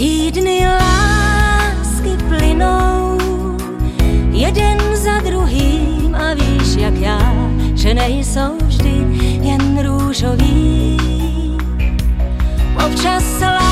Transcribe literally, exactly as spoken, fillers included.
Týdny lásky plynou jeden za druhým a víš jak já, že nejsou vždy jen růžový. Občas se